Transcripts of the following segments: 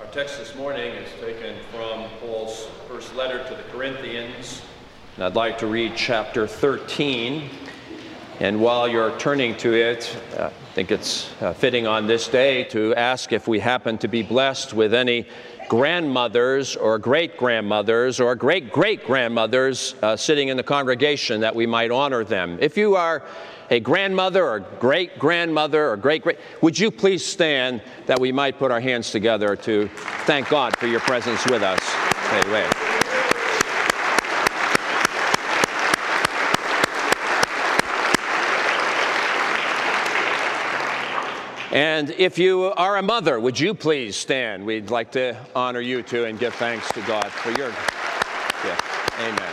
Our text this morning is taken from Paul's first letter to the Corinthians. And I'd like to read chapter 13. And while you're turning to it, I think it's fitting on this day to ask if we happen to be blessed with any grandmothers or great-grandmothers or great-great-grandmothers sitting in the congregation, that we might honor them. If you are a grandmother or great-grandmother or great-great, would you please stand that we might put our hands together to thank God for your presence with us. Anyway. And if you are a mother, would you please stand? We'd like to honor you too and give thanks to God for your gift. Amen.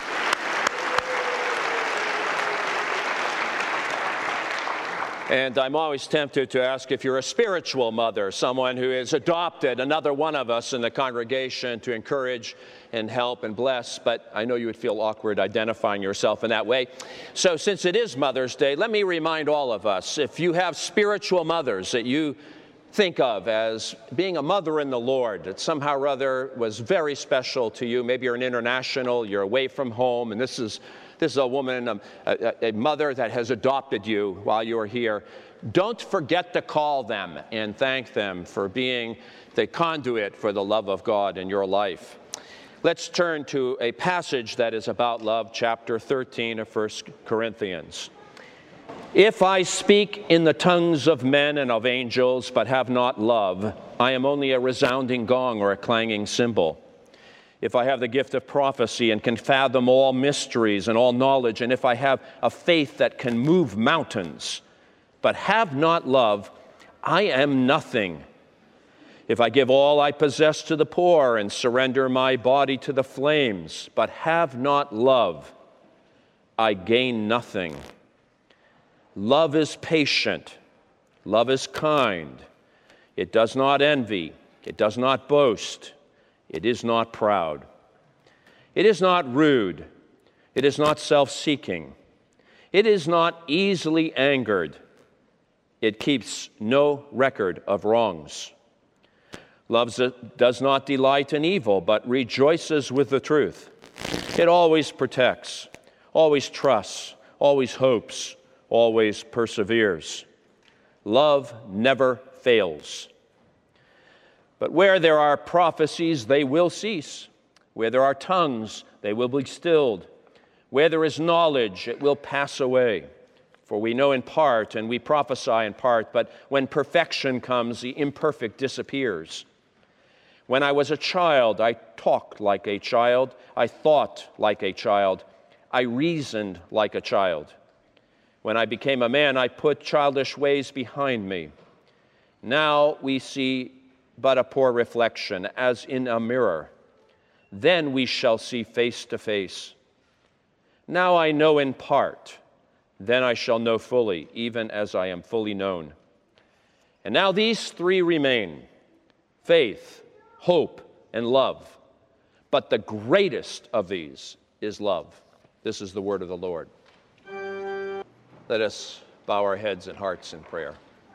And I'm always tempted to ask if you're a spiritual mother, someone who has adopted another one of us in the congregation to encourage and help and bless, but I know you would feel awkward identifying yourself in that way. So since it is Mother's Day, let me remind all of us, if you have spiritual mothers that you think of as being a mother in the Lord, that somehow or other was very special to you, maybe you're an international, you're away from home, and this is a woman, a mother that has adopted you while you're here. Don't forget to call them and thank them for being the conduit for the love of God in your life. Let's turn to a passage that is about love, chapter 13 of 1 Corinthians. If I speak in the tongues of men and of angels, but have not love, I am only a resounding gong or a clanging cymbal. If I have the gift of prophecy and can fathom all mysteries and all knowledge, and if I have a faith that can move mountains, but have not love, I am nothing. If I give all I possess to the poor and surrender my body to the flames, but have not love, I gain nothing. Love is patient. Love is kind. It does not envy. It does not boast. It is not proud. It is not rude. It is not self-seeking. It is not easily angered. It keeps no record of wrongs. Love does not delight in evil, but rejoices with the truth. It always protects, always trusts, always hopes, always perseveres. Love never fails. But where there are prophecies, they will cease. Where there are tongues, they will be stilled. Where there is knowledge, it will pass away. For we know in part and we prophesy in part, but when perfection comes, the imperfect disappears. When I was a child, I talked like a child. I thought like a child. I reasoned like a child. When I became a man, I put childish ways behind me. Now we see but a poor reflection, as in a mirror. Then we shall see face to face. Now I know in part. Then I shall know fully, even as I am fully known. And now these three remain: faith, hope, and love. But the greatest of these is love. This is the word of the Lord. Let us bow our heads and hearts in prayer.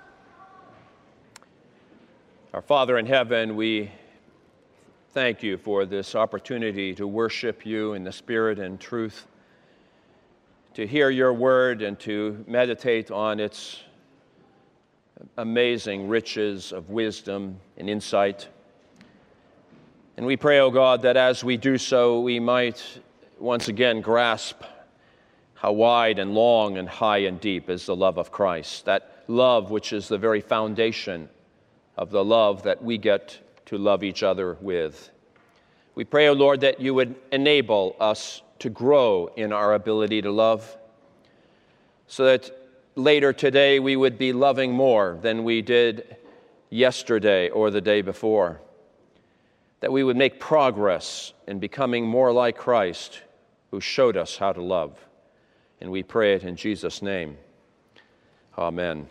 Our Father in heaven, we thank you for this opportunity to worship you in the Spirit and truth, to hear your word and to meditate on its amazing riches of wisdom and insight. And we pray, O God, that as we do so, we might once again grasp how wide and long and high and deep is the love of Christ, that love which is the very foundation of the love that we get to love each other with. We pray, O Lord, that you would enable us to grow in our ability to love, so that later today we would be loving more than we did yesterday or the day before, that we would make progress in becoming more like Christ, who showed us how to love. And we pray it in Jesus' name. Amen.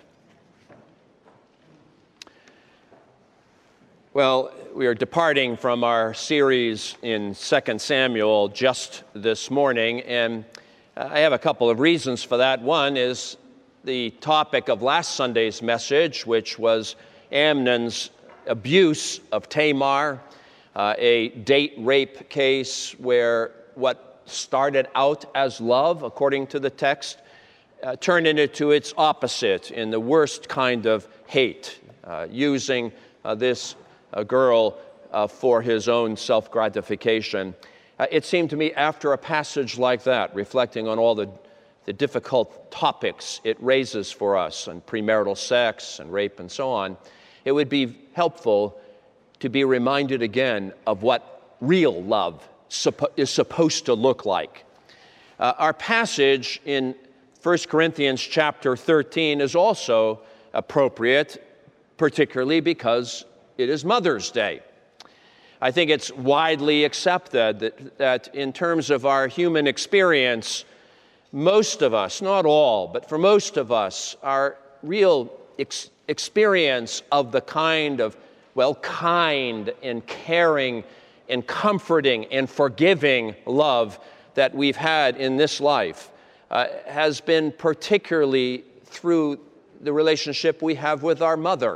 Well, we are departing from our series in 2 Samuel just this morning, and I have a couple of reasons for that. One is the topic of last Sunday's message, which was Amnon's abuse of Tamar, a date rape case where what started out as love, according to the text, turned into its opposite in the worst kind of hate, using this girl for his own self-gratification. It seemed to me after a passage like that, reflecting on all the difficult topics it raises for us, and premarital sex and rape and so on, it would be helpful to be reminded again of what real love is supposed to look like. Our passage in 1 Corinthians chapter 13 is also appropriate, particularly because it is Mother's Day. I think it's widely accepted that in terms of our human experience, most of us, not all, but for most of us, our real experience of the kind of, kind and caring and comforting and forgiving love that we've had in this life has been particularly through the relationship we have with our mother.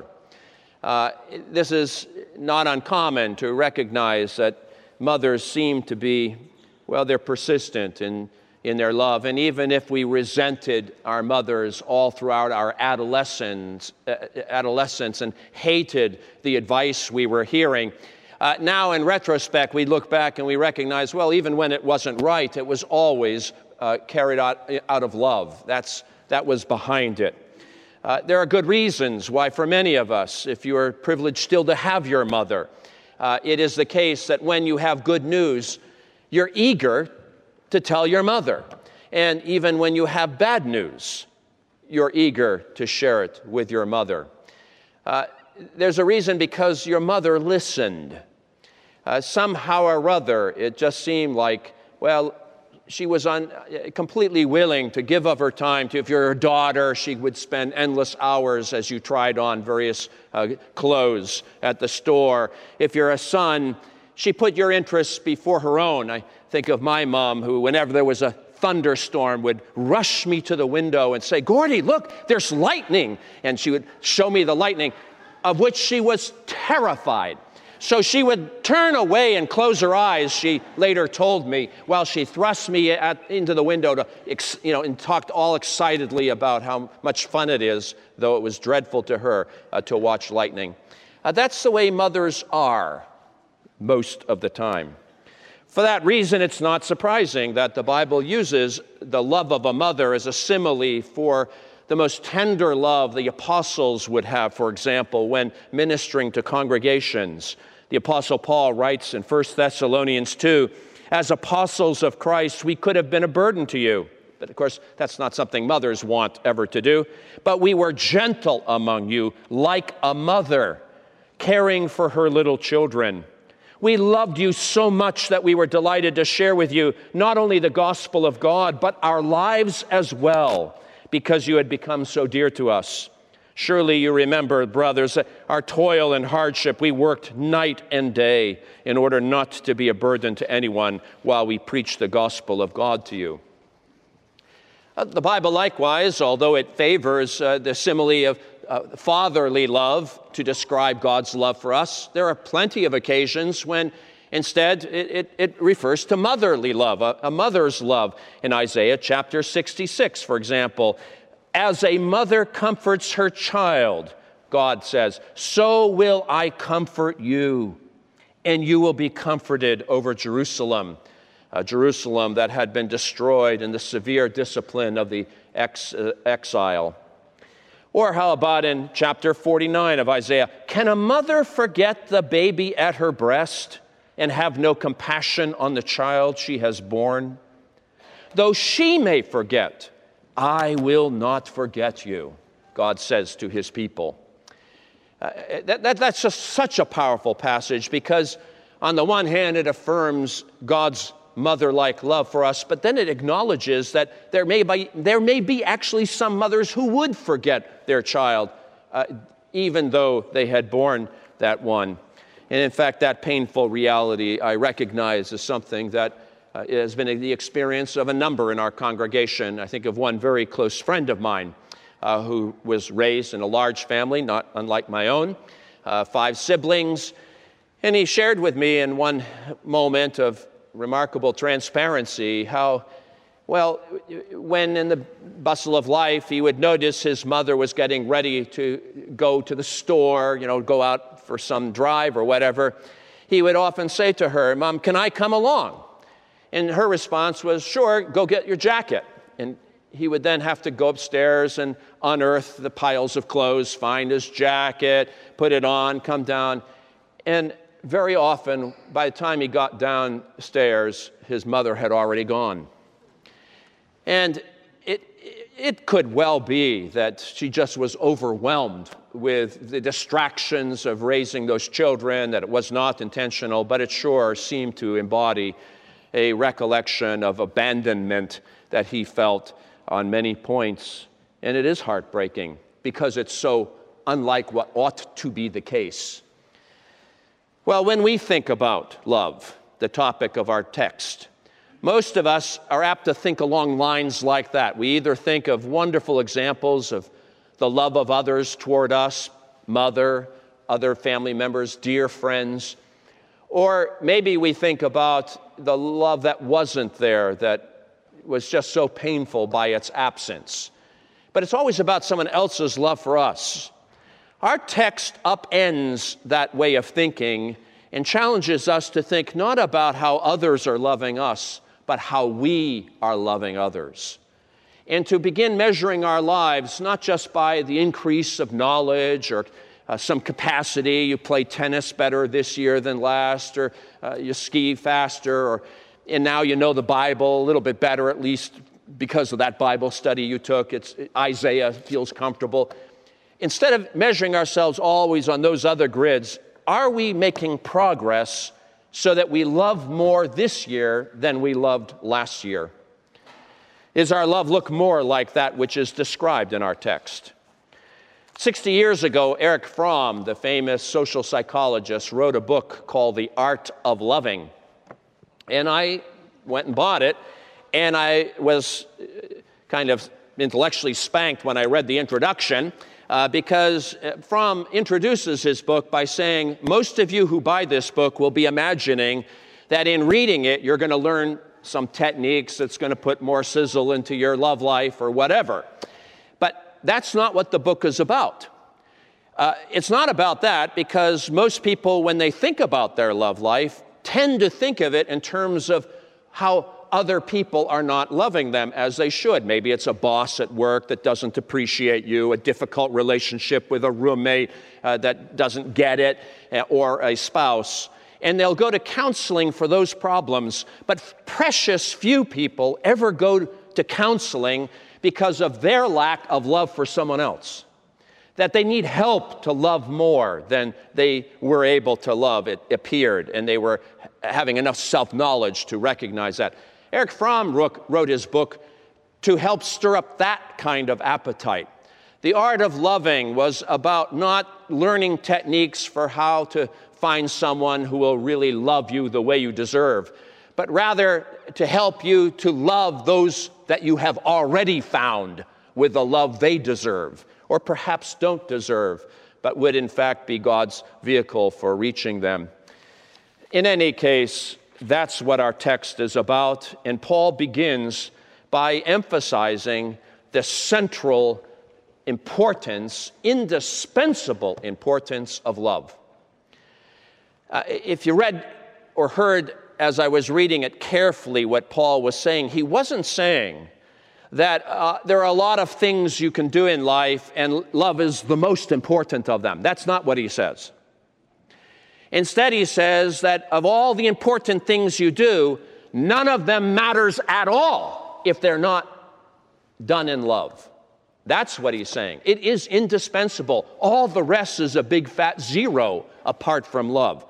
This is not uncommon to recognize that mothers seem to be, they're persistent in their love. And even if we resented our mothers all throughout our adolescence and hated the advice we were hearing, now in retrospect, we look back and we recognize, even when it wasn't right, it was always carried out of love. That was behind it. There are good reasons why for many of us, if you are privileged still to have your mother, it is the case that when you have good news, you're eager to tell your mother. And even when you have bad news, you're eager to share it with your mother. There's a reason because your mother listened. Somehow or other, it just seemed like, she was completely willing to give of her time to. If you're her daughter, she would spend endless hours as you tried on various clothes at the store. If you're a son, she put your interests before her own. I think of my mom, who, whenever there was a thunderstorm, would rush me to the window and say, "Gordy, look, there's lightning." And she would show me the lightning, of which she was terrified. So she would turn away and close her eyes, she later told me, while she thrust me into the window and talked all excitedly about how much fun it is, though it was dreadful to her to watch lightning. That's the way mothers are most of the time. For that reason, it's not surprising that the Bible uses the love of a mother as a simile for the most tender love the apostles would have, for example, when ministering to congregations. The Apostle Paul writes in 1 Thessalonians 2, "As apostles of Christ, we could have been a burden to you." But of course, that's not something mothers want ever to do. "But we were gentle among you, like a mother, caring for her little children. We loved you so much that we were delighted to share with you not only the gospel of God, but our lives as well, because you had become so dear to us. Surely you remember, brothers, our toil and hardship. We worked night and day in order not to be a burden to anyone while we preached the gospel of God to you." The Bible likewise, although it favors the simile of fatherly love to describe God's love for us, there are plenty of occasions when instead it refers to motherly love, a mother's love. In Isaiah chapter 66, for example, "As a mother comforts her child," God says, "so will I comfort you, and you will be comforted over Jerusalem." Jerusalem that had been destroyed in the severe discipline of the exile. Or how about in chapter 49 of Isaiah, "Can a mother forget the baby at her breast and have no compassion on the child she has borne? Though she may forget, I will not forget you," God says to his people. That's just such a powerful passage because on the one hand, it affirms God's mother-like love for us, but then it acknowledges that there may be actually some mothers who would forget their child, even though they had borne that one. And in fact, that painful reality I recognize as something that has been the experience of a number in our congregation. I think of one very close friend of mine who was raised in a large family, not unlike my own, 5 siblings. And he shared with me in one moment of remarkable transparency how, well, when in the bustle of life he would notice his mother was getting ready to go to the store, go out for some drive or whatever, he would often say to her, "Mom, can I come along?" And her response was, "Sure, go get your jacket." And he would then have to go upstairs and unearth the piles of clothes, find his jacket, put it on, come down. And very often, by the time he got downstairs, his mother had already gone. And it could well be that she just was overwhelmed with the distractions of raising those children, that it was not intentional, but it sure seemed to embody a recollection of abandonment that he felt on many points. And it is heartbreaking because it's so unlike what ought to be the case. Well, when we think about love, the topic of our text, most of us are apt to think along lines like that. We either think of wonderful examples of the love of others toward us, mother, other family members, dear friends, or maybe we think about the love that wasn't there, that was just so painful by its absence. But it's always about someone else's love for us. Our text upends that way of thinking and challenges us to think not about how others are loving us, but how we are loving others. And to begin measuring our lives not just by the increase of knowledge or some capacity, you play tennis better this year than last, or you ski faster, and now you know the Bible a little bit better, at least because of that Bible study you took. Isaiah feels comfortable. Instead of measuring ourselves always on those other grids, are we making progress so that we love more this year than we loved last year? Is our love look more like that which is described in our text? 60 years ago, Erich Fromm, the famous social psychologist, wrote a book called The Art of Loving. And I went and bought it, and I was kind of intellectually spanked when I read the introduction, because Fromm introduces his book by saying, most of you who buy this book will be imagining that in reading it, you're going to learn some techniques that's going to put more sizzle into your love life or whatever. But that's not what the book is about. It's not about that because most people, when they think about their love life, tend to think of it in terms of how other people are not loving them as they should. Maybe it's a boss at work that doesn't appreciate you, a difficult relationship with a roommate that doesn't get it, or a spouse. And they'll go to counseling for those problems. But precious few people ever go to counseling because of their lack of love for someone else. That they need help to love more than they were able to love, it appeared, and they were having enough self-knowledge to recognize that. Erich Fromm wrote his book to help stir up that kind of appetite. The Art of Loving was about not learning techniques for how to find someone who will really love you the way you deserve, but rather to help you to love those that you have already found with the love they deserve, or perhaps don't deserve, but would in fact be God's vehicle for reaching them. In any case, that's what our text is about, and Paul begins by emphasizing the central importance, indispensable importance of love. If you read or heard as I was reading it carefully what Paul was saying, he wasn't saying that there are a lot of things you can do in life and love is the most important of them. That's not what he says. Instead, he says that of all the important things you do, none of them matters at all if they're not done in love. That's what he's saying. It is indispensable. All the rest is a big fat zero apart from love.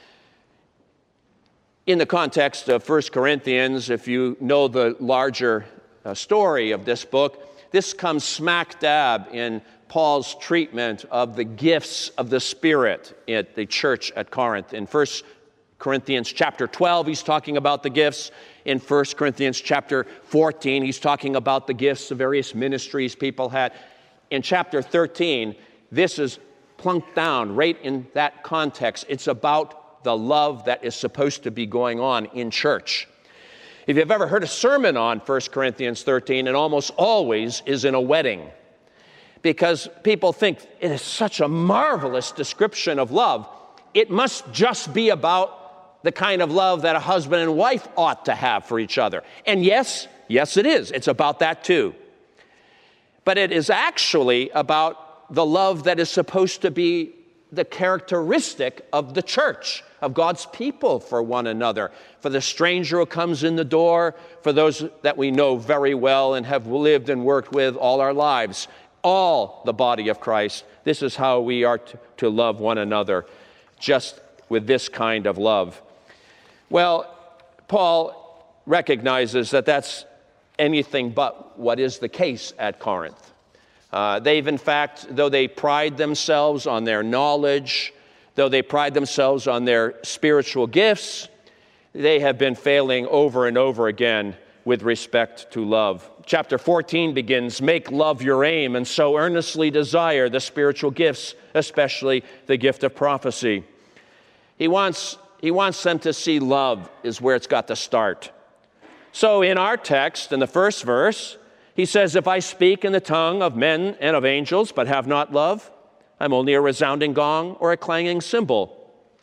In the context of 1 Corinthians, if you know the larger story of this book, this comes smack dab in Paul's treatment of the gifts of the Spirit at the church at Corinth. In 1 Corinthians chapter 12, he's talking about the gifts. In 1 Corinthians chapter 14, he's talking about the gifts of various ministries people had. In chapter 13, this is plunked down right in that context. It's about the love that is supposed to be going on in church. If you've ever heard a sermon on 1 Corinthians 13, it almost always is in a wedding, because people think it is such a marvelous description of love. It must just be about the kind of love that a husband and wife ought to have for each other. And yes, it is. It's about that too. But it is actually about the love that is supposed to be the characteristic of the church, of God's people for one another, for the stranger who comes in the door, for those that we know very well and have lived and worked with all our lives, all the body of Christ. This is how we are to love one another, just with this kind of love. Well, Paul recognizes that that's anything but what is the case at Corinth. They've, in fact, though they pride themselves on their knowledge, though they pride themselves on their spiritual gifts, they have been failing over and over again with respect to love. Chapter 14 begins, "Make love your aim, and so earnestly desire the spiritual gifts, especially the gift of prophecy." He wants them to see love is where it's got to start. So in our text, in the first verse, he says, "If I speak in the tongue of men and of angels, but have not love, I'm only a resounding gong or a clanging cymbal."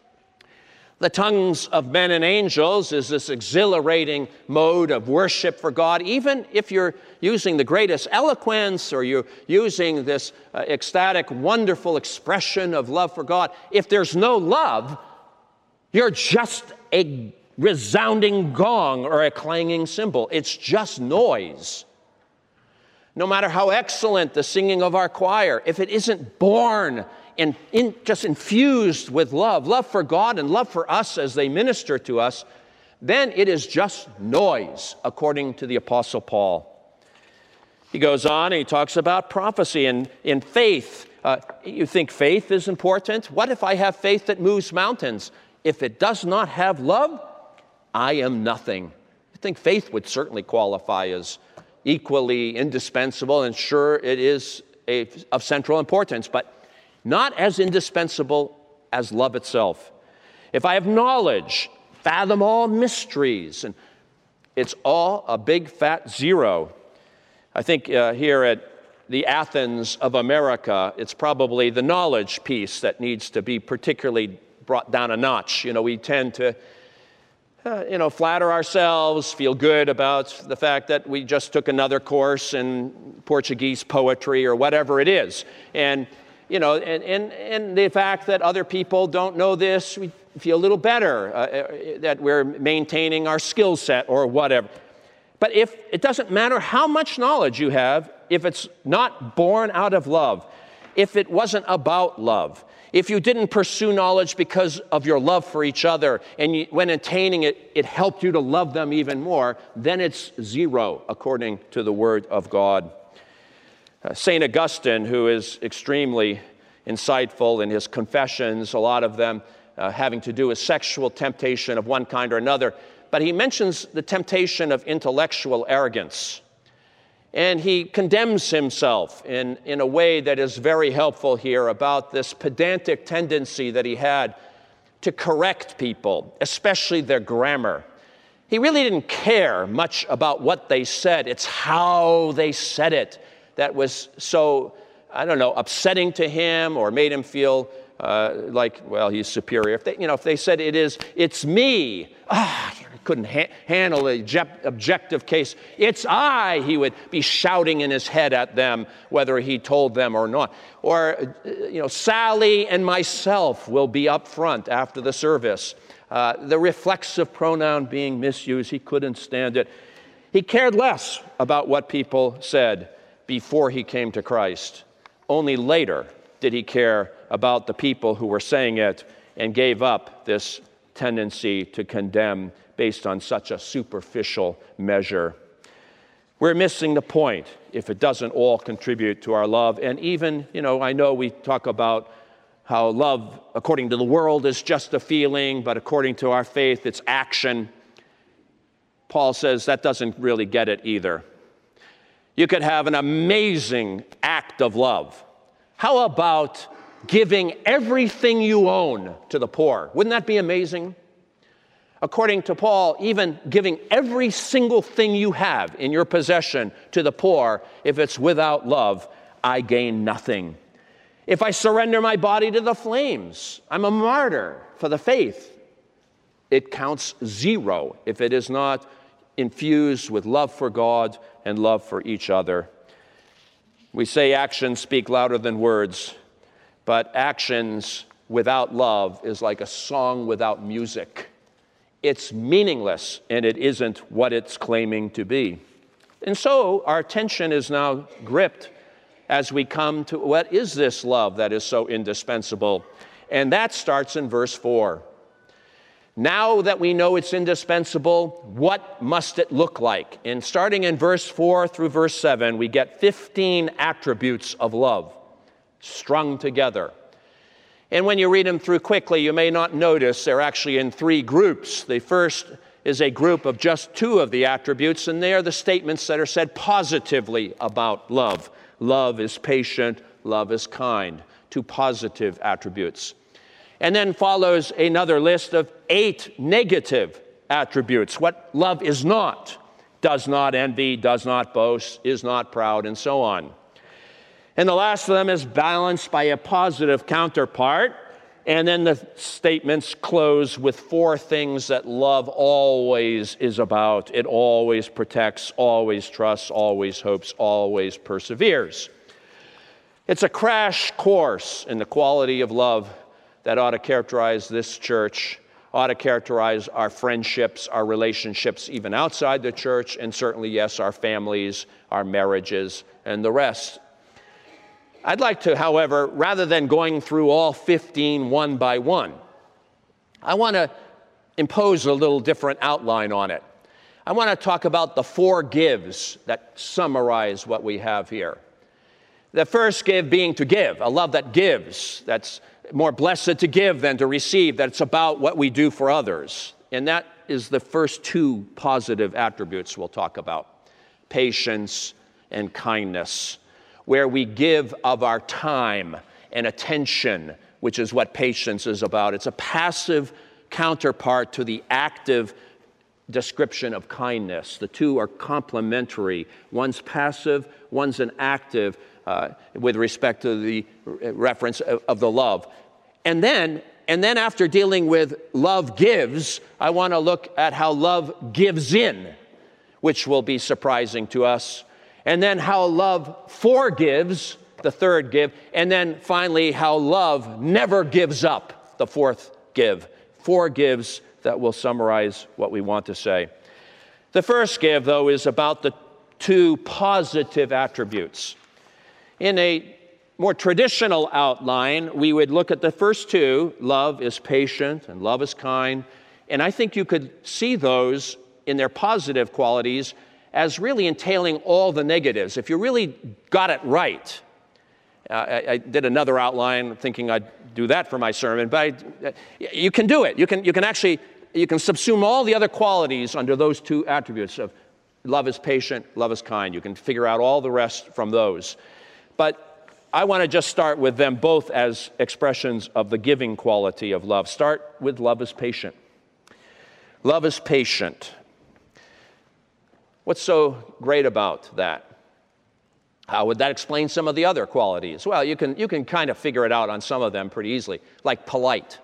The tongues of men and angels is this exhilarating mode of worship for God. Even if you're using the greatest eloquence or you're using this ecstatic, wonderful expression of love for God, if there's no love, you're just a resounding gong or a clanging cymbal. It's just noise. No matter how excellent the singing of our choir, if it isn't born and just infused with love for God and love for us as they minister to us, then it is just noise, according to the Apostle Paul. He goes on and he talks about prophecy and in faith. You think faith is important? What if I have faith that moves mountains? If it does not have love, I am nothing. I think faith would certainly qualify as equally indispensable, and sure, it is of central importance, but not as indispensable as love itself. If I have knowledge, fathom all mysteries, and it's all a big fat zero. I think here at the Athens of America, it's probably the knowledge piece that needs to be particularly brought down a notch. We tend to flatter ourselves, feel good about the fact that we just took another course in Portuguese poetry or whatever it is. And the fact that other people don't know this, we feel a little better that we're maintaining our skill set or whatever. But if it doesn't matter how much knowledge you have, if it's not born out of love, if it wasn't about love, if you didn't pursue knowledge because of your love for each other, and when attaining it, it helped you to love them even more, then it's zero, according to the Word of God. St. Augustine, who is extremely insightful in his confessions, a lot of them having to do with sexual temptation of one kind or another, but he mentions the temptation of intellectual arrogance. And he condemns himself in a way that is very helpful here about this pedantic tendency that he had to correct people, especially their grammar. He really didn't care much about what they said. It's how they said it that was so, upsetting to him or made him feel he's superior. If they said it's me, he couldn't handle the objective case. It's I, he would be shouting in his head at them, whether he told them or not. Or, Sally and myself will be up front after the service. The reflexive pronoun being misused, he couldn't stand it. He cared less about what people said before he came to Christ. Only later did he care about the people who were saying it and gave up this tendency to condemn based on such a superficial measure. We're missing the point if it doesn't all contribute to our love. And even, I know we talk about how love, according to the world, is just a feeling, but according to our faith, it's action. Paul says that doesn't really get it either. You could have an amazing act of love. How about giving everything you own to the poor. Wouldn't that be amazing? According to Paul, even giving every single thing you have in your possession to the poor, if it's without love, I gain nothing. If I surrender my body to the flames, I'm a martyr for the faith. It counts zero if it is not infused with love for God and love for each other. We say actions speak louder than words, but actions without love is like a song without music. It's meaningless, and it isn't what it's claiming to be. And so our attention is now gripped as we come to what is this love that is so indispensable? And that starts in verse 4. Now that we know it's indispensable, what must it look like? And starting in verse 4 through verse 7, we get 15 attributes of love strung together. And when you read them through quickly, you may not notice they're actually in three groups. The first is a group of just two of the attributes, and they are the statements that are said positively about love. Love is patient, love is kind. Two positive attributes. And then follows another list of 8 negative attributes. What love is not: does not envy, does not boast, is not proud, and so on. And the last of them is balanced by a positive counterpart. And then the statements close with 4 things that love always is about. It always protects, always trusts, always hopes, always perseveres. It's a crash course in the quality of love that ought to characterize this church, ought to characterize our friendships, our relationships even outside the church, and certainly, yes, our families, our marriages, and the rest. I'd like to, however, rather than going through all 15 one by one, I want to impose a little different outline on it. I want to talk about the 4 gives that summarize what we have here. The first give being to give, a love that gives, that's more blessed to give than to receive, that it's about what we do for others. And that is the first 2 positive attributes we'll talk about: patience and kindness, where we give of our time and attention, which is what patience is about. It's a passive counterpart to the active description of kindness. The two are complementary. One's passive, one's an active with respect to the reference of the love. And then after dealing with love gives, I want to look at how love gives in, which will be surprising to us. And then how love forgives, the third give. And then finally, how love never gives up, the fourth give. 4 gives that will summarize what we want to say. The first give, though, is about the 2 positive attributes. In a more traditional outline, we would look at the first 2. Love is patient and love is kind. And I think you could see those in their positive qualities as really entailing all the negatives. If you really got it right, I did another outline thinking I'd do that for my sermon, but you can do it. You can subsume all the other qualities under those 2 attributes of love is patient, love is kind. You can figure out all the rest from those. But I want to just start with them both as expressions of the giving quality of love. Start with love is patient. Love is patient. What's so great about that? How would that explain some of the other qualities? Well, you can kind of figure it out on some of them pretty easily, like polite.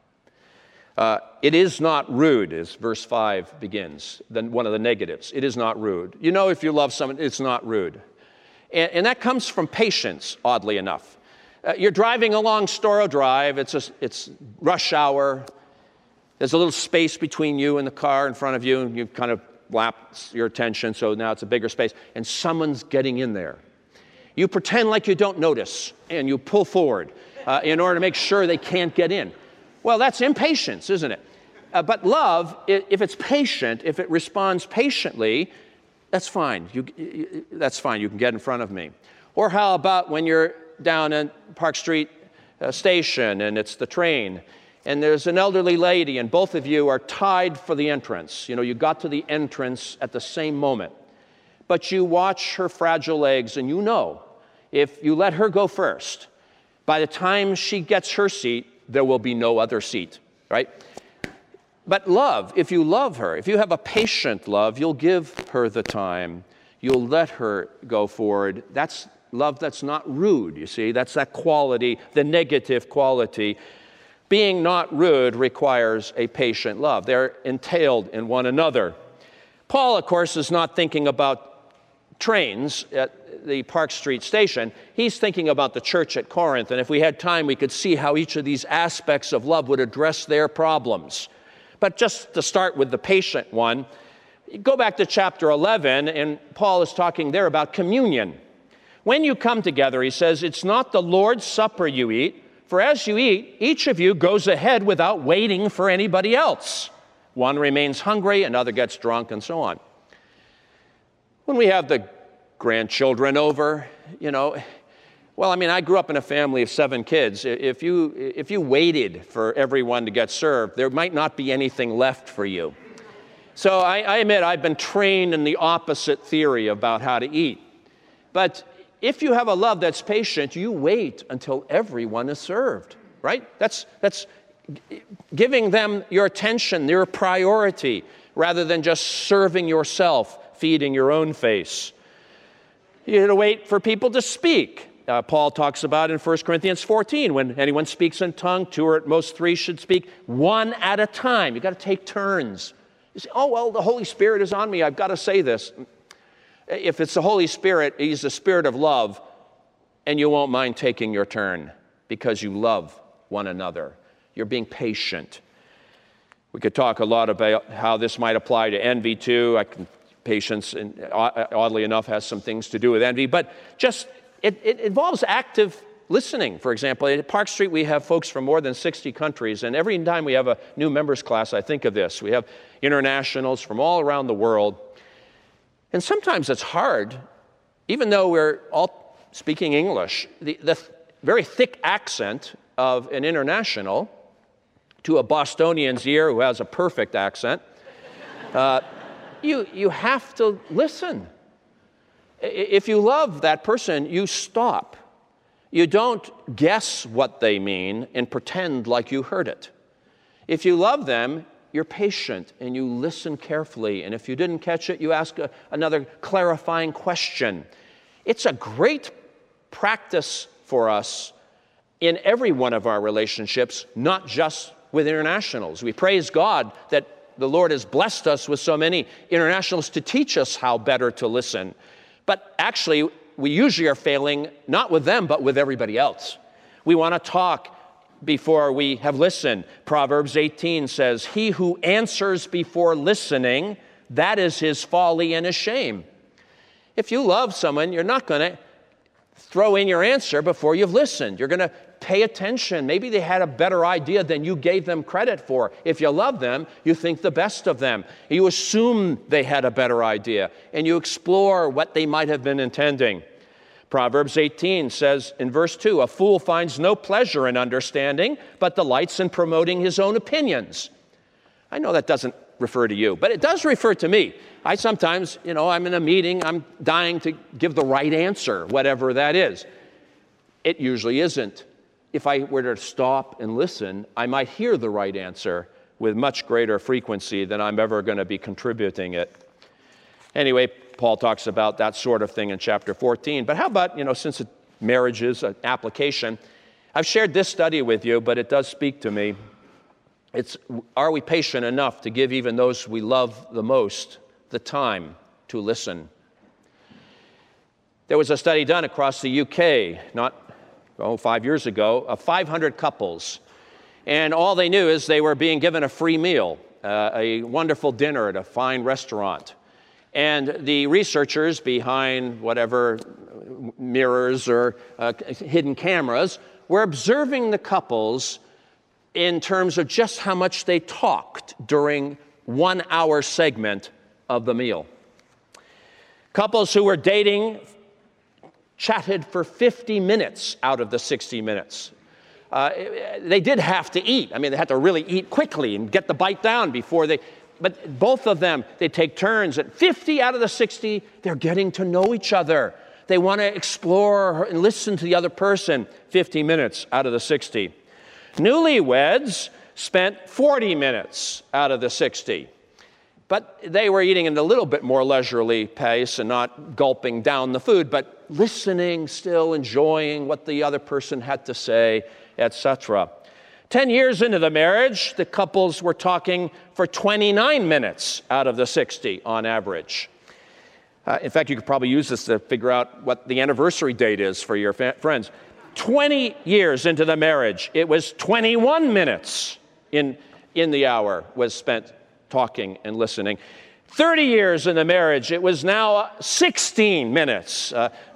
It is not rude, as verse 5 begins, then one of the negatives. It is not rude. You know, if you love someone, it's not rude. And that comes from patience, oddly enough. You're driving along Storrow Drive. It's rush hour. There's a little space between you and the car in front of you, and you kind of lapse your attention, so now it's a bigger space, and someone's getting in there. You pretend like you don't notice, and you pull forward in order to make sure they can't get in. Well, that's impatience, isn't it? But love, if it's patient, if it responds patiently, that's fine. That's fine. You can get in front of me. Or how about when you're down at Park Street Station, and it's the train, and there's an elderly lady, and both of you are tied for the entrance. You know, you got to the entrance at the same moment. But you watch her fragile legs, and you know, if you let her go first, By the time she gets her seat, there will be no other seat, right? But love, if you love her, if you have a patient love, you'll give her the time. You'll let her go forward. That's love that's not rude, you see. That's that quality, the negative quality. Being not rude requires a patient love. They're entailed in one another. Paul, of course, is not thinking about trains at the Park Street station. He's thinking about the church at Corinth. And if we had time, we could see how each of these aspects of love would address their problems. But just to start with the patient one, go back to chapter 11, and Paul is talking there about communion. When you come together, he says, it's not the Lord's Supper you eat, for as you eat, each of you goes ahead without waiting for anybody else. One remains hungry, another gets drunk, and so on. When we have the grandchildren over, I grew up in a family of 7 kids. If you waited for everyone to get served, there might not be anything left for you. So I admit I've been trained in the opposite theory about how to eat. But if you have a love that's patient, you wait until everyone is served, right? That's giving them your attention, your priority, rather than just serving yourself, feeding your own face. You have to wait for people to speak. Paul talks about in 1 Corinthians 14, when anyone speaks in tongue, 2 or at most 3 should speak, one at a time. You've got to take turns. You say, the Holy Spirit is on me. I've got to say this. If it's the Holy Spirit, he's the Spirit of love, and you won't mind taking your turn because you love one another. You're being patient. We could talk a lot about how this might apply to envy too. Patience, oddly enough, has some things to do with envy, but just it involves active listening. For example, at Park Street, we have folks from more than 60 countries, and every time we have a new members class, I think of this. We have internationals from all around the world, and sometimes it's hard, even though we're all speaking English, the very thick accent of an international to a Bostonian's ear who has a perfect accent, you have to listen. If you love that person, you stop. You don't guess what they mean and pretend like you heard it. If you love them, you're patient and you listen carefully. And if you didn't catch it, you ask another clarifying question. It's a great practice for us in every one of our relationships, not just with internationals. We praise God that the Lord has blessed us with so many internationals to teach us how better to listen. But actually, we usually are failing not with them, but with everybody else. We want to talk before we have listened. Proverbs 18 says, he who answers before listening, that is his folly and his shame. If you love someone, you're not going to throw in your answer before you've listened. You're going to pay attention. Maybe they had a better idea than you gave them credit for. If you love them, you think the best of them. You assume they had a better idea, and you explore what they might have been intending. Proverbs 18 says in verse 2, a fool finds no pleasure in understanding, but delights in promoting his own opinions. I know that doesn't refer to you, but it does refer to me. I sometimes, I'm in a meeting, I'm dying to give the right answer, whatever that is. It usually isn't. If I were to stop and listen, I might hear the right answer with much greater frequency than I'm ever going to be contributing it. Anyway, Paul talks about that sort of thing in chapter 14. But how about, since marriage is an application, I've shared this study with you, but it does speak to me. Are we patient enough to give even those we love the most the time to listen? There was a study done across the UK, 5 years ago, of 500 couples. And all they knew is they were being given a free meal, a wonderful dinner at a fine restaurant. And the researchers behind whatever mirrors or hidden cameras were observing the couples in terms of just how much they talked during 1 hour segment of the meal. Couples who were dating chatted for 50 minutes out of the 60 minutes. They did have to eat. They had to really eat quickly and get the bite down before but both of them, they take turns. At 50 out of the 60, they're getting to know each other. They want to explore and listen to the other person 50 minutes out of the 60. Newlyweds spent 40 minutes out of the 60. But they were eating in a little bit more leisurely pace and not gulping down the food, but listening, still enjoying what the other person had to say, etc. 10 years into the marriage, the couples were talking for 29 minutes out of the 60 on average. In fact, you could probably use this to figure out what the anniversary date is for your friends. 20 years into the marriage, it was 21 minutes in the hour was spent talking and listening. 30 years in the marriage, it was now 16 minutes.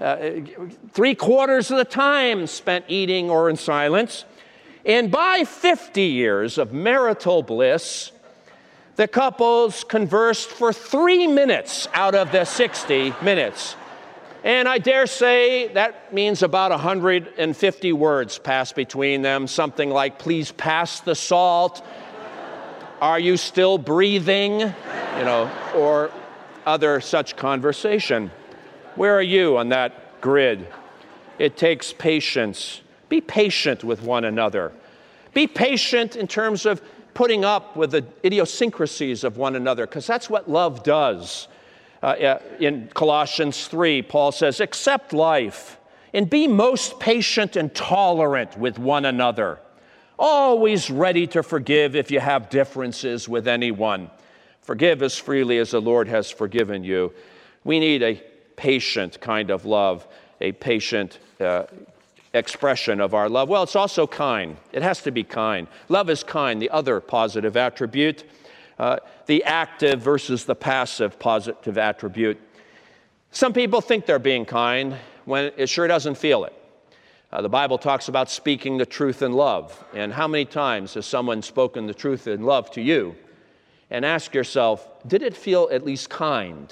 3/4 of the time spent eating or in silence. And by 50 years of marital bliss, the couples conversed for 3 minutes out of the 60 minutes. And I dare say that means about 150 words passed between them, something like, "Please pass the salt," "Are you still breathing?" Or other such conversation. Where are you on that grid? It takes patience. Be patient with one another. Be patient in terms of putting up with the idiosyncrasies of one another, because that's what love does. In Colossians 3, Paul says, "Accept life and be most patient and tolerant with one another, always ready to forgive if you have differences with anyone. Forgive as freely as the Lord has forgiven you." We need a patient kind of love, a patient expression of our love. Well, it's also kind. It has to be kind. Love is kind, the other positive attribute. The active versus the passive positive attribute. Some people think they're being kind when it sure doesn't feel it. The Bible talks about speaking the truth in love. And how many times has someone spoken the truth in love to you? And ask yourself, did it feel at least kind?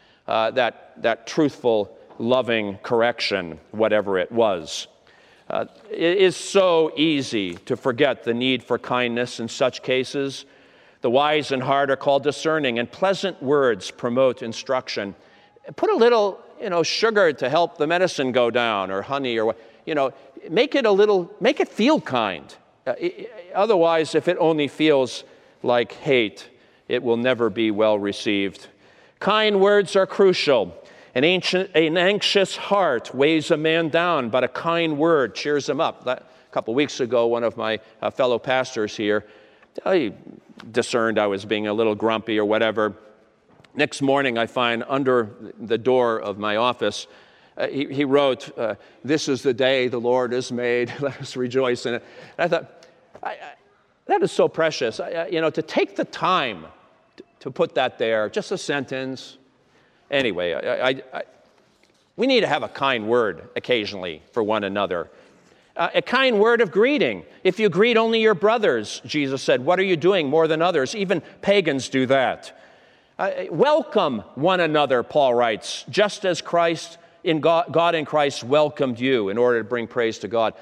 That truthful, loving correction, whatever it was. It is so easy to forget the need for kindness in such cases. The wise in heart are called discerning, and pleasant words promote instruction. Put a little, sugar to help the medicine go down, or honey, or make it feel kind. Otherwise, if it only feels like hate, it will never be well received. Kind words are crucial. An anxious heart weighs a man down, but a kind word cheers him up. A couple weeks ago, one of my fellow pastors here, he discerned I was being a little grumpy or whatever. Next morning, I find under the door of my office, he wrote, "This is the day the Lord has made. Let us rejoice in it." And I thought, that is so precious. To take the time to put that there, just a sentence. Anyway, we need to have a kind word occasionally for one another. A kind word of greeting. If you greet only your brothers, Jesus said, what are you doing more than others? Even pagans do that. Welcome one another, Paul writes, just as God in Christ welcomed you in order to bring praise to God.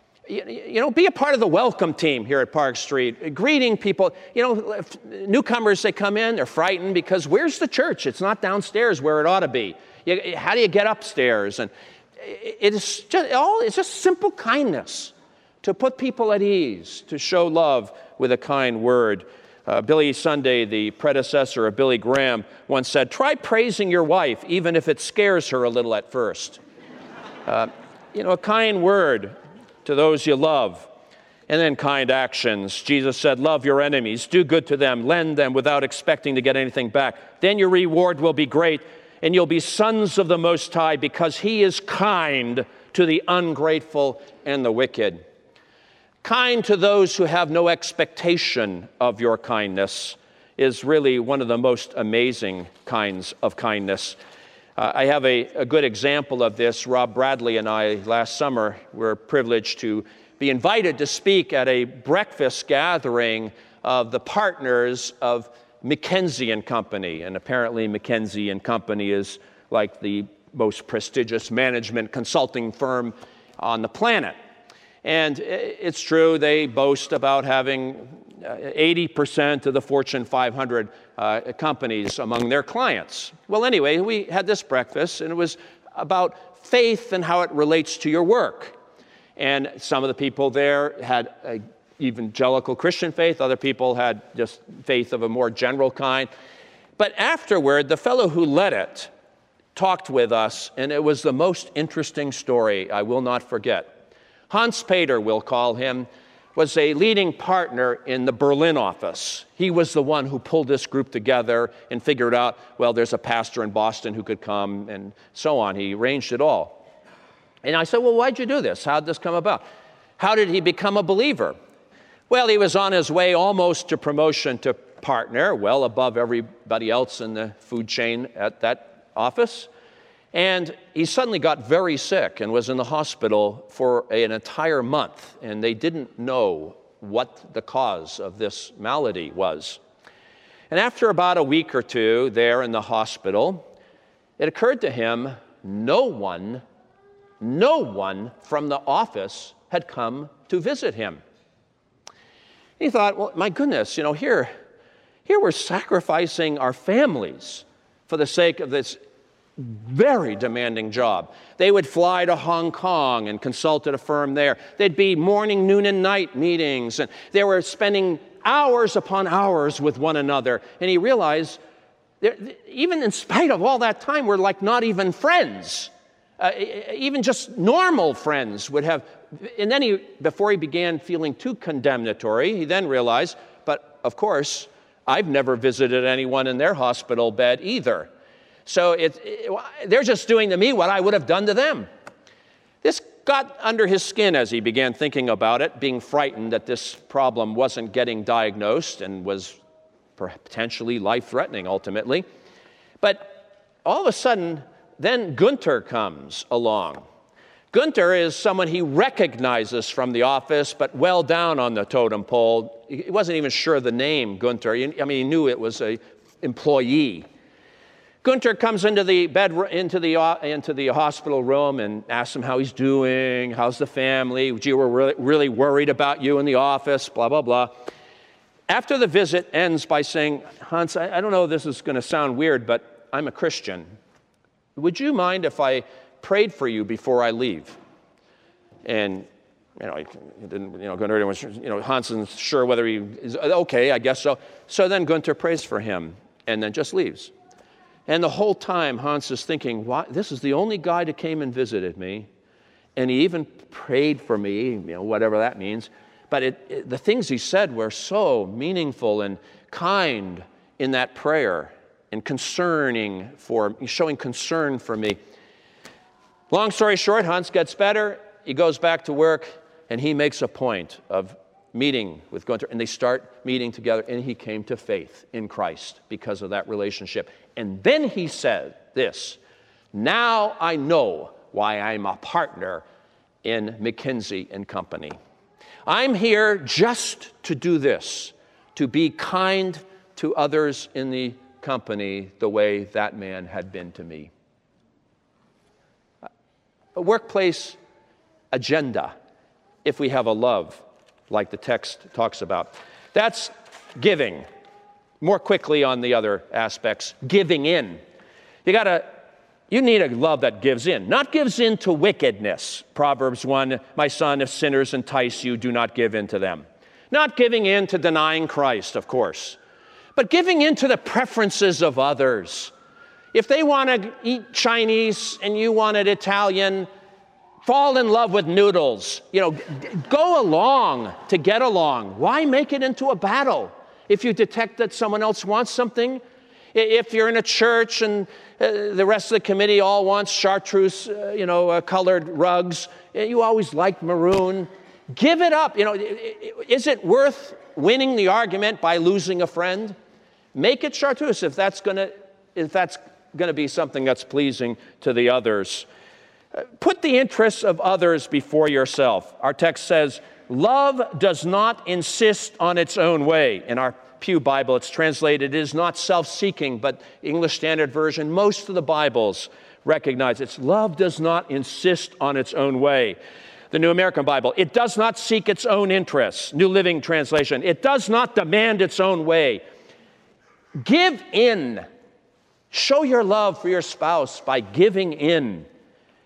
Be a part of the welcome team here at Park Street, greeting people. Newcomers, they come in, they're frightened because where's the church? It's not downstairs where it ought to be. How do you get upstairs? And it's just simple kindness to put people at ease, to show love with a kind word. Billy Sunday, the predecessor of Billy Graham, once said, "Try praising your wife, even if it scares her a little at first." A kind word to those you love, and then kind actions. Jesus said, love your enemies, do good to them, lend them without expecting to get anything back. Then your reward will be great, and you'll be sons of the Most High, because He is kind to the ungrateful and the wicked. Kind to those who have no expectation of your kindness is really one of the most amazing kinds of kindness. I have a good example of this. Rob Bradley and I, last summer, were privileged to be invited to speak at a breakfast gathering of the partners of McKinsey & Company. And apparently McKinsey & Company is like the most prestigious management consulting firm on the planet. And it's true, they boast about having 80% of the Fortune 500 companies among their clients. Well, anyway, we had this breakfast, and it was about faith and how it relates to your work. And some of the people there had an evangelical Christian faith. Other people had just faith of a more general kind. But afterward, the fellow who led it talked with us, and it was the most interesting story I will not forget. Hans Peter, we'll call him, was a leading partner in the Berlin office. He was the one who pulled this group together and figured out, well, there's a pastor in Boston who could come, and so on. He arranged it all. And I said, well, why'd you do this? How'd this come about? How did he become a believer? Well, he was on his way almost to promotion to partner, well above everybody else in the food chain at that office. And he suddenly got very sick and was in the hospital for an entire month, and they didn't know what the cause of this malady was. And after about a week or two there in the hospital, it occurred to him no one from the office had come to visit him. He thought, well, my goodness, here we're sacrificing our families for the sake of this very demanding job. They would fly to Hong Kong and consult at a firm there. There'd be morning, noon, and night meetings, and they were spending hours upon hours with one another. And he realized, even in spite of all that time, we're like not even friends. Even just normal friends would have. And then before he began feeling too condemnatory, he then realized, but of course, I've never visited anyone in their hospital bed either. So they're just doing to me what I would have done to them. This got under his skin as he began thinking about it, being frightened that this problem wasn't getting diagnosed and was potentially life-threatening ultimately. But all of a sudden, then Gunther comes along. Gunther is someone he recognizes from the office, but well down on the totem pole. He wasn't even sure of the name Gunther. I mean, he knew it was an employee. Gunther comes into the hospital room and asks him how he's doing, how's the family, gee, we're really worried about you in the office, blah, blah, blah. After the visit ends by saying, Hans, I don't know if this is going to sound weird, but I'm a Christian. Would you mind if I prayed for you before I leave? And, Gunther was, Hans isn't sure whether he is okay, I guess so. So then Gunther prays for him and then just leaves. And the whole time, Hans is thinking, this is the only guy that came and visited me, and he even prayed for me, whatever that means. But the things he said were so meaningful and kind in that prayer and showing concern for me. Long story short, Hans gets better. He goes back to work, and he makes a point of meeting with Gunther, and they start meeting together, and he came to faith in Christ because of that relationship. And then he said this, now I know why I'm a partner in McKinsey & Company. I'm here just to do this, to be kind to others in the company the way that man had been to me. A workplace agenda, if we have a love like the text talks about. That's giving. More quickly on the other aspects, giving in. You need a love that gives in, not gives in to wickedness. Proverbs 1, my son, if sinners entice you, do not give in to them. Not giving in to denying Christ, of course, but giving in to the preferences of others. If they want to eat Chinese and you wanted Italian, fall in love with noodles. Go along to get along. Why make it into a battle? If you detect that someone else wants something, if you're in a church and the rest of the committee all wants chartreuse, colored rugs, you always liked maroon, give it up. Is it worth winning the argument by losing a friend? Make it chartreuse if that's going to be something that's pleasing to the others. Put the interests of others before yourself. Our text says, love does not insist on its own way. In our Pew Bible, it's translated, it is not self-seeking, but English Standard Version, most of the Bibles recognize it's love does not insist on its own way. The New American Bible, it does not seek its own interests. New Living Translation, it does not demand its own way. Give in. Show your love for your spouse by giving in.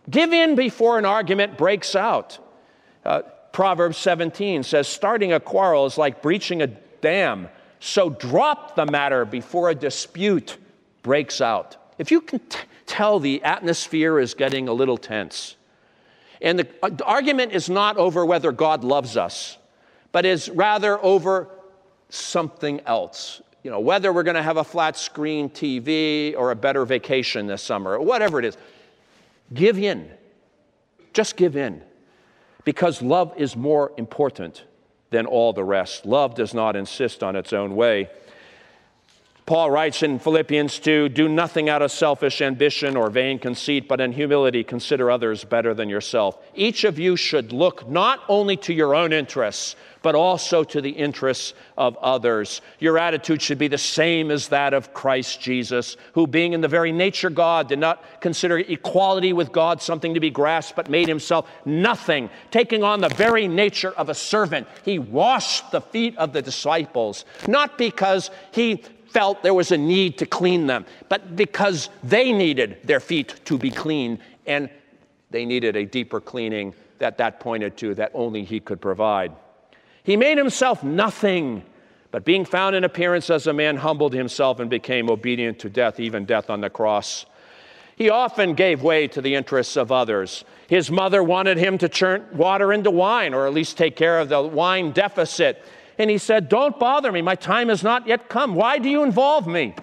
Give in before an argument breaks out. Proverbs 17 says, starting a quarrel is like breaching a dam. So drop the matter before a dispute breaks out. If you can tell the atmosphere is getting a little tense. And the argument is not over whether God loves us, but is rather over something else. You know, whether we're going to have a flat screen TV or a better vacation this summer, or whatever it is. Give in. Just give in. Because love is more important than all the rest. Love does not insist on its own way. Paul writes in Philippians 2, do nothing out of selfish ambition or vain conceit, but in humility consider others better than yourself. Each of you should look not only to your own interests, but also to the interests of others. Your attitude should be the same as that of Christ Jesus, who being in the very nature God, did not consider equality with God something to be grasped, but made himself nothing, taking on the very nature of a servant. He washed the feet of the disciples, not because he felt there was a need to clean them, but because they needed their feet to be clean, and they needed a deeper cleaning that pointed to that only he could provide. He made himself nothing, but being found in appearance as a man, humbled himself and became obedient to death, even death on the cross. He often gave way to the interests of others. His mother wanted him to turn water into wine, or at least take care of the wine deficit. And he said, don't bother me. My time has not yet come. Why do you involve me?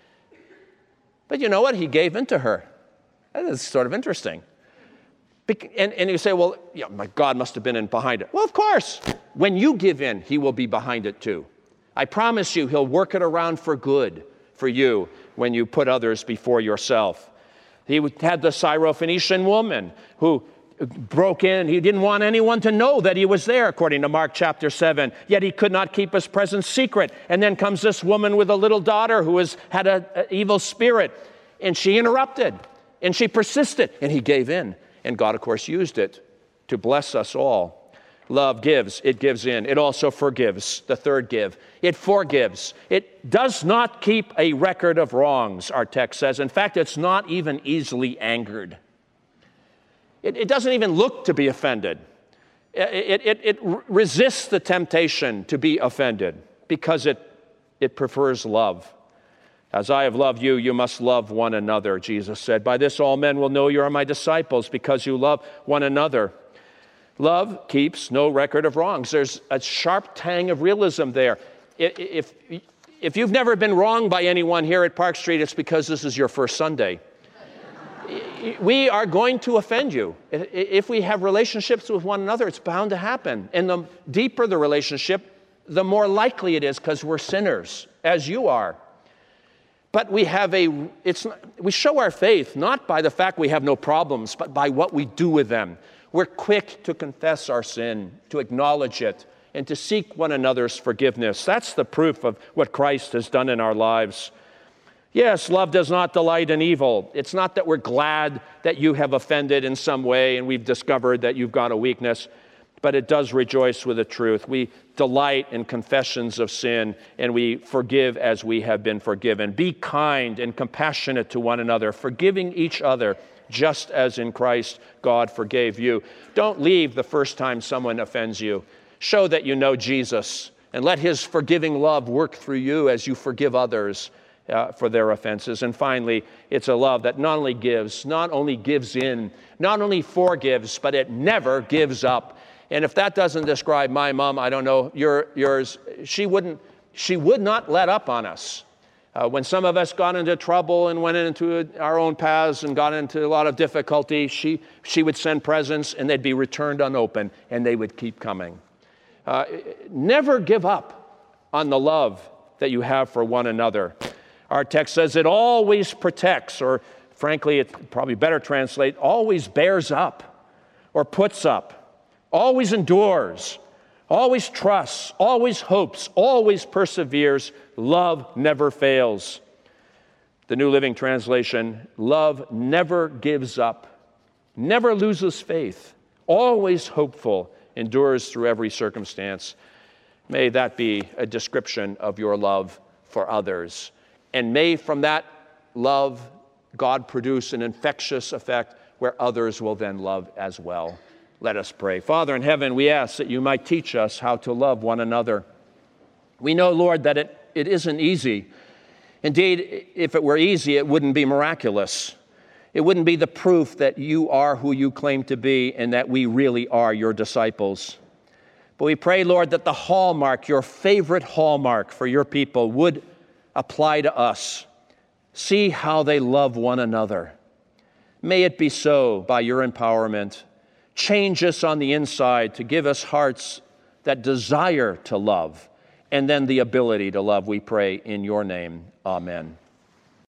But you know what? He gave in to her. That is sort of interesting. And you say, well, yeah, my God must have been in behind it. Well, of course. When you give in, he will be behind it too. I promise you, he'll work it around for good for you when you put others before yourself. He had the Syrophoenician woman who broke in. He didn't want anyone to know that he was there, according to Mark chapter 7. Yet he could not keep his presence secret. And then comes this woman with a little daughter who had an evil spirit. And she interrupted. And she persisted. And he gave in. And God, of course, used it to bless us all. Love gives. It gives in. It also forgives. The third give. It forgives. It does not keep a record of wrongs, our text says. In fact, it's not even easily angered. It doesn't even look to be offended. It resists the temptation to be offended because it prefers love. As I have loved you, you must love one another, Jesus said. By this all men will know you are my disciples, because you love one another. Love keeps no record of wrongs. There's a sharp tang of realism there. If you've never been wronged by anyone here at Park Street, it's because this is your first Sunday. We are going to offend you. If we have relationships with one another, it's bound to happen. And the deeper the relationship, the more likely it is, because we're sinners, as you are. But we show our faith not by the fact we have no problems, but by what we do with them. We're quick to confess our sin, to acknowledge it, and to seek one another's forgiveness. That's the proof of what Christ has done in our lives. Yes, love does not delight in evil. It's not that we're glad that you have offended in some way and we've discovered that you've got a weakness, but it does rejoice with the truth. We delight in confessions of sin, and we forgive as we have been forgiven. Be kind and compassionate to one another, forgiving each other, just as in Christ God forgave you. Don't leave the first time someone offends you. Show that you know Jesus, and let his forgiving love work through you as you forgive others for their offenses. And finally, it's a love that not only gives in, not only forgives, but it never gives up. And if that doesn't describe my mom, I don't know yours. She would not let up on us. When some of us got into trouble and went into our own paths and got into a lot of difficulty, she would send presents and they'd be returned unopened, and they would keep coming. Never give up on the love that you have for one another. Our text says it always protects, or frankly, it probably better translate, always bears up or puts up, always endures, always trusts, always hopes, always perseveres. Love never fails. The New Living Translation, love never gives up, never loses faith, always hopeful, endures through every circumstance. May that be a description of your love for others. And may from that love, God produce an infectious effect where others will then love as well. Let us pray. Father in heaven, we ask that you might teach us how to love one another. We know, Lord, that it isn't easy. Indeed, if it were easy, it wouldn't be miraculous. It wouldn't be the proof that you are who you claim to be and that we really are your disciples. But we pray, Lord, that the hallmark, your favorite hallmark for your people, would apply to us. See how they love one another. May it be so by your empowerment. Change us on the inside to give us hearts that desire to love, and then the ability to love, we pray in your name. Amen.